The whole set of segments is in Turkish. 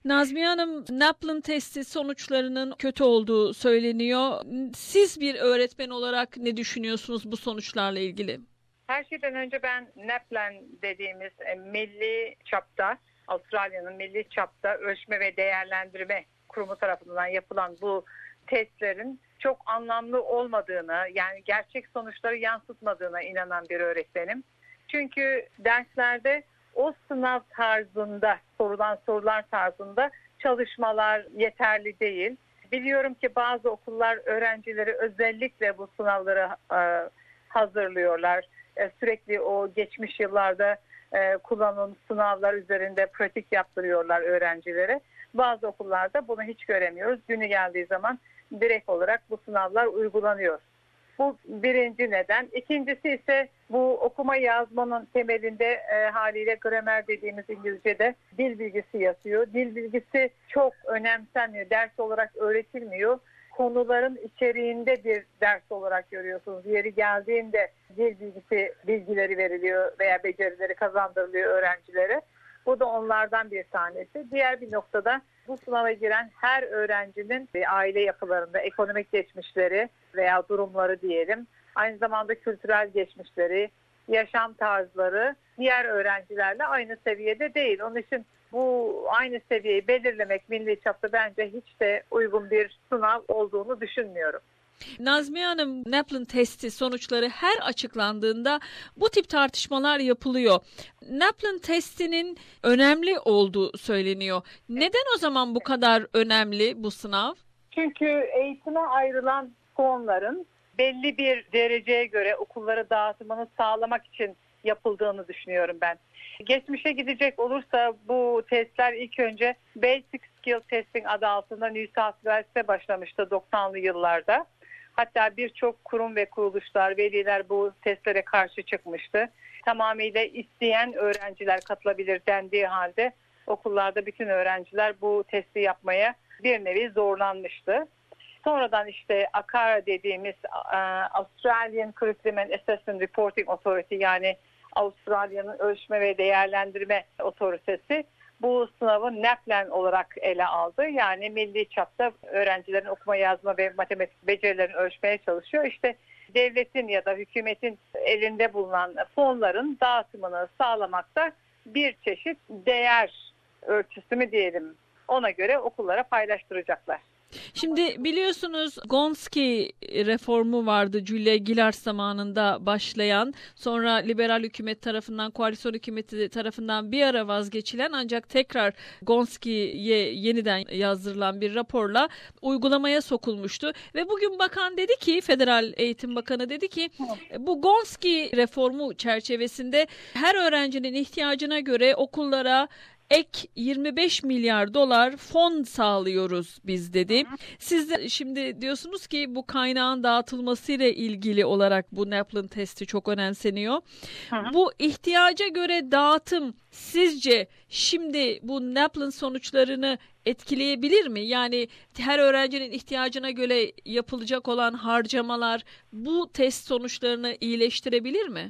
Nazmiye Hanım, Naplan testi sonuçlarının kötü olduğu söyleniyor. Siz bir öğretmen olarak ne düşünüyorsunuz bu sonuçlarla ilgili? Her şeyden önce ben Naplan dediğimiz milli çapta, Avustralya'nın milli çapta ölçme ve değerlendirme kurumu tarafından yapılan bu testlerin çok anlamlı olmadığını, yani gerçek sonuçları yansıtmadığına inanan bir öğretmenim. Çünkü derslerde o sınav tarzında, sorulan sorular tarzında çalışmalar yeterli değil. Biliyorum ki bazı okullar öğrencileri özellikle bu sınavlara hazırlıyorlar. Sürekli o geçmiş yıllarda kullanılmış sınavlar üzerinde pratik yaptırıyorlar öğrencilere. Bazı okullarda bunu hiç göremiyoruz. Günü geldiği zaman direkt olarak bu sınavlar uygulanıyor. Bu birinci neden. İkincisi ise bu okuma yazmanın temelinde haliyle gramer dediğimiz İngilizce'de dil bilgisi yatıyor. Dil bilgisi çok önemsenmiyor. Ders olarak öğretilmiyor. Konuların içeriğinde bir ders olarak görüyorsunuz. Yeri geldiğinde dil bilgisi bilgileri veriliyor veya becerileri kazandırılıyor öğrencilere. Bu da onlardan bir tanesi. Diğer bir noktada bu sınava giren her öğrencinin aile yapılarında ekonomik geçmişleri veya durumları diyelim, aynı zamanda kültürel geçmişleri, yaşam tarzları diğer öğrencilerle aynı seviyede değil. Onun için bu aynı seviyeyi belirlemek milli çapta bence hiç de uygun bir sınav olduğunu düşünmüyorum. Nazmiye Hanım, Naplan testi sonuçları her açıklandığında bu tip tartışmalar yapılıyor. Naplan testinin önemli olduğu söyleniyor. Neden o zaman bu kadar önemli bu sınav? Çünkü eğitime ayrılan puanların belli bir dereceye göre okullara dağıtımını sağlamak için yapıldığını düşünüyorum ben. Geçmişe gidecek olursa bu testler ilk önce Basic Skill Testing adı altında New South Wales'te başlamıştı 90'lı yıllarda. Hatta birçok kurum ve kuruluşlar, veliler bu testlere karşı çıkmıştı. Tamamıyla isteyen öğrenciler katılabilir dendiği halde okullarda bütün öğrenciler bu testi yapmaya bir nevi zorlanmıştı. Sonradan işte ACARA dediğimiz Australian Curriculum and Assessment Reporting Authority, yani Avustralya'nın ölçme ve değerlendirme otoritesi bu sınavı Naplan olarak ele aldı. Yani milli çapta öğrencilerin okuma yazma ve matematik becerilerini ölçmeye çalışıyor. İşte devletin ya da hükümetin elinde bulunan fonların dağıtımını sağlamakta bir çeşit değer ölçüsü mü diyelim. Ona göre okullara paylaştıracaklar. Şimdi biliyorsunuz Gonski reformu vardı Julia Gillard zamanında başlayan, sonra liberal hükümet tarafından, koalisyon hükümeti tarafından bir ara vazgeçilen ancak tekrar Gonski'ye yeniden yazdırılan bir raporla uygulamaya sokulmuştu. Ve bugün bakan dedi ki, Federal Eğitim Bakanı dedi ki bu Gonski reformu çerçevesinde her öğrencinin ihtiyacına göre okullara ek 25 milyar dolar fon sağlıyoruz biz dedi. Siz de şimdi diyorsunuz ki bu kaynağın dağıtılmasıyla ilgili olarak bu Naplan testi çok önemseniyor. Bu ihtiyaca göre dağıtım sizce şimdi bu Naplan sonuçlarını etkileyebilir mi? Yani her öğrencinin ihtiyacına göre yapılacak olan harcamalar bu test sonuçlarını iyileştirebilir mi?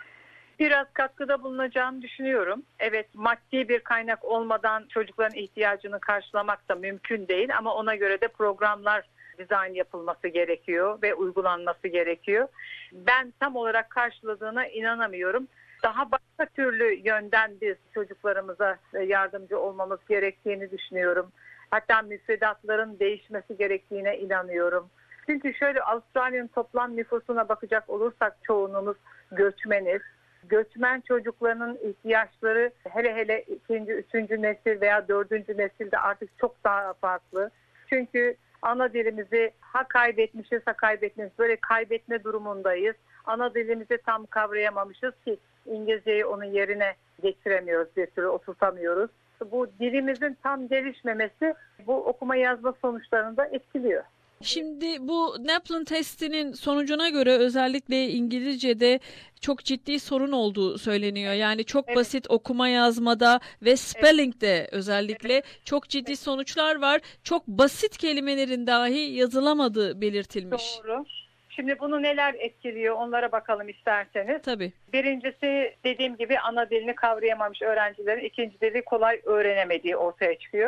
Biraz katkıda bulunacağını düşünüyorum. Evet, maddi bir kaynak olmadan çocukların ihtiyacını karşılamak da mümkün değil ama ona göre de programlar dizayn yapılması gerekiyor ve uygulanması gerekiyor. Ben tam olarak karşıladığına inanamıyorum. Daha başka türlü yönden biz çocuklarımıza yardımcı olmamız gerektiğini düşünüyorum. Hatta müfredatların değişmesi gerektiğine inanıyorum. Çünkü şöyle, Avustralya'nın toplam nüfusuna bakacak olursak çoğunluğumuz göçmeniz. Göçmen çocuklarının ihtiyaçları hele hele ikinci, üçüncü nesil veya dördüncü nesilde artık çok daha farklı. Çünkü ana dilimizi ha kaybetmişiz ha kaybetmişiz. Böyle kaybetme durumundayız. Ana dilimizi tam kavrayamamışız ki İngilizceyi onun yerine getiremiyoruz, bir türlü oturtamıyoruz. Bu dilimizin tam gelişmemesi bu okuma yazma sonuçlarını da etkiliyor. Şimdi bu Naplan testinin sonucuna göre özellikle İngilizce'de çok ciddi sorun olduğu söyleniyor. Yani çok basit okuma yazmada ve spelling'de özellikle çok ciddi sonuçlar var. Çok basit kelimelerin dahi yazılamadığı belirtilmiş. Doğru. Şimdi bunu neler etkiliyor onlara bakalım isterseniz. Tabii. Birincisi, dediğim gibi ana dilini kavrayamamış öğrencilerin ikinci dili kolay öğrenemediği ortaya çıkıyor.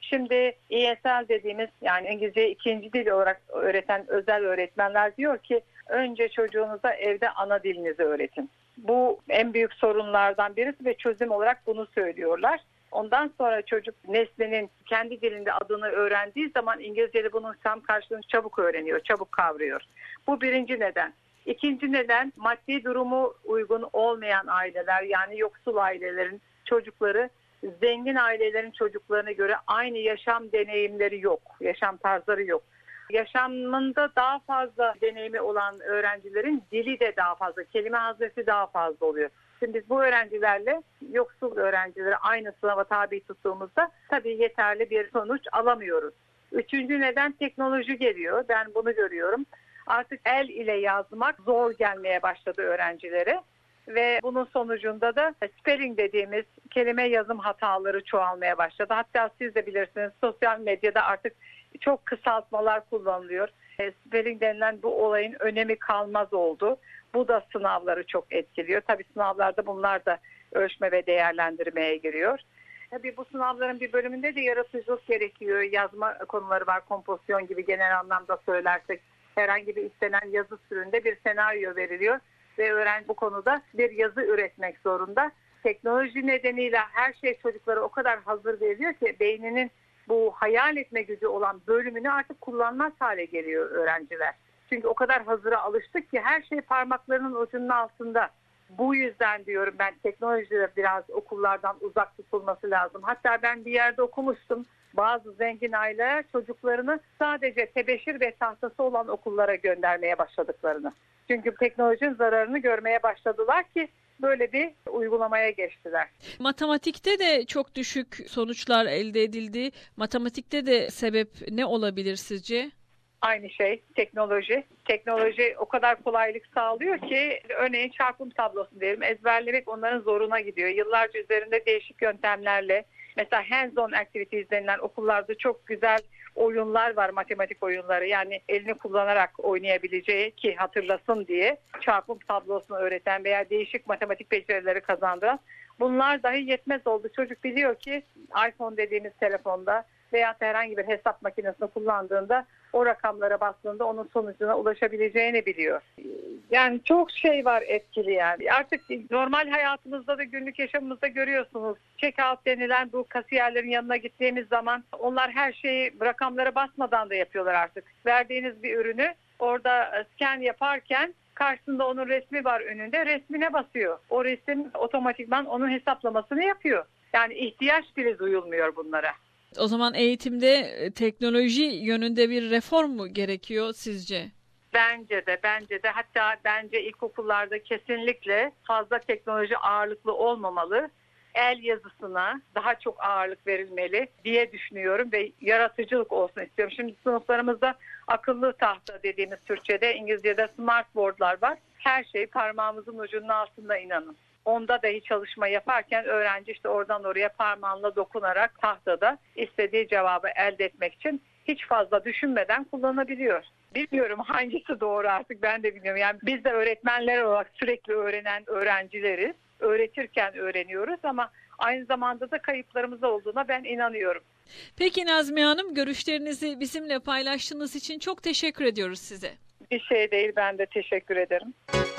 Şimdi ESL dediğimiz, yani İngilizce ikinci dil olarak öğreten özel öğretmenler diyor ki önce çocuğunuza evde ana dilinizi öğretin. Bu en büyük sorunlardan birisi ve çözüm olarak bunu söylüyorlar. Ondan sonra çocuk nesnenin kendi dilinde adını öğrendiği zaman İngilizce'de bunun tam karşılığını çabuk öğreniyor, çabuk kavruyor. Bu birinci neden. İkinci neden, maddi durumu uygun olmayan aileler, yani yoksul ailelerin çocukları zengin ailelerin çocuklarına göre aynı yaşam deneyimleri yok, yaşam tarzları yok. Yaşamında daha fazla deneyimi olan öğrencilerin dili de daha fazla, kelime haznesi daha fazla oluyor. Şimdi biz bu öğrencilerle yoksul öğrencileri aynı sınava tabi tuttuğumuzda tabii yeterli bir sonuç alamıyoruz. Üçüncü neden teknoloji geliyor. Ben bunu görüyorum. Artık el ile yazmak zor gelmeye başladı öğrencilere. Ve bunun sonucunda da spelling dediğimiz kelime yazım hataları çoğalmaya başladı. Hatta siz de bilirsiniz, sosyal medyada artık çok kısaltmalar kullanılıyor. Spelling denilen bu olayın önemi kalmaz oldu. Bu da sınavları çok etkiliyor. Tabii sınavlarda bunlar da ölçme ve değerlendirmeye giriyor. Tabii bu sınavların bir bölümünde de yaratıcılık gerekiyor. Yazma konuları var, kompozisyon gibi genel anlamda söylersek. Herhangi bir istenen yazı türünde bir senaryo veriliyor. Ve öğrenci bu konuda bir yazı üretmek zorunda. Teknoloji nedeniyle her şey çocuklara o kadar hazır veriliyor ki beyninin bu hayal etme gücü olan bölümünü artık kullanmaz hale geliyor öğrenciler. Çünkü o kadar hazıra alıştık ki her şey parmaklarının ucunun altında. Bu yüzden diyorum ben, teknolojide biraz okullardan uzak tutulması lazım. Hatta ben bir yerde okumuştum. Bazı zengin aileler çocuklarını sadece tebeşir ve tahtası olan okullara göndermeye başladıklarını. Çünkü teknolojinin zararını görmeye başladılar ki böyle bir uygulamaya geçtiler. Matematikte de çok düşük sonuçlar elde edildi. Matematikte de sebep ne olabilir sizce? Aynı şey, teknoloji. Teknoloji o kadar kolaylık sağlıyor ki örneğin çarpım tablosunu diyelim ezberlemek onların zoruna gidiyor. Yıllarca üzerinde değişik yöntemlerle, mesela hands-on activities denilen okullarda çok güzel oyunlar var, matematik oyunları. Yani elini kullanarak oynayabileceği, ki hatırlasın diye çarpım tablosunu öğreten veya değişik matematik becerileri kazandıran, bunlar dahi yetmez oldu. Çocuk biliyor ki iPhone dediğimiz telefonda veya herhangi bir hesap makinesini kullandığında o rakamlara bastığında onun sonucuna ulaşabileceğini biliyor. Yani çok şey var etkili yani. Artık normal hayatımızda da günlük yaşamımızda görüyorsunuz. Check-out denilen bu kasiyerlerin yanına gittiğimiz zaman onlar her şeyi rakamlara basmadan da yapıyorlar artık. Verdiğiniz bir ürünü orada scan yaparken karşısında onun resmi var önünde, resmine basıyor. O resim otomatikman onun hesaplamasını yapıyor. Yani ihtiyaç bile duyulmuyor bunlara. O zaman eğitimde teknoloji yönünde bir reform mu gerekiyor sizce? Bence de hatta bence ilkokullarda kesinlikle fazla teknoloji ağırlıklı olmamalı. El yazısına daha çok ağırlık verilmeli diye düşünüyorum ve yaratıcılık olsun istiyorum. Şimdi sınıflarımızda akıllı tahta dediğimiz Türkçe'de, İngilizce'de smartboardlar var. Her şey parmağımızın ucunun altında, inanın. Onda dahi çalışma yaparken öğrenci işte oradan oraya parmağıyla dokunarak tahtada istediği cevabı elde etmek için hiç fazla düşünmeden kullanabiliyor. Bilmiyorum hangisi doğru, artık ben de bilmiyorum. Yani biz de öğretmenler olarak sürekli öğrenen öğrencileriz. Öğretirken öğreniyoruz ama aynı zamanda da kayıplarımız olduğuna ben inanıyorum. Peki Nazmiye Hanım, görüşlerinizi bizimle paylaştığınız için çok teşekkür ediyoruz size. Bir şey değil, ben de teşekkür ederim.